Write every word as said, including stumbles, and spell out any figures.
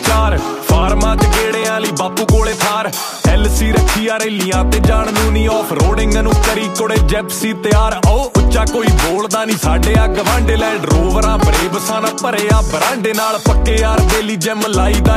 ਚਾਰ ਫਾਰਮਾਂ ਚ ਗੇੜਿਆਂ ਲਈ ਬਾਪੂ ਕੋਲੇ ਥਾਰ ਐਲ ਸੀ ਰੱਖੀ ਆ ਰੈਲੀਆਂ ਤੇ ਜਾਣ ਨੂੰ ਨੀ ਆਫ ਰੋਡਿੰਗ ਨੂੰ ਕਰੀ ਕੋੜੇ ਜੈਪਸੀ ਤਿਆਰ ਓ ਉੱਚਾ ਕੋਈ ਬੋਲਦਾ ਨੀ ਸਾਡੇ ਆ ਗਵਾਂਡੇ ਲੈਂਡ ਰੋਵਰਾਂ ਬੜੇ ਬਸਾਨਾ ਭਰੇ ਆ ਬਰਾਂਡੇ ਨਾਲ ਪੱਕੇ ਯਾਰ ਬੇਲੀ ਜਿਮ ਲਾਈ ਦਾ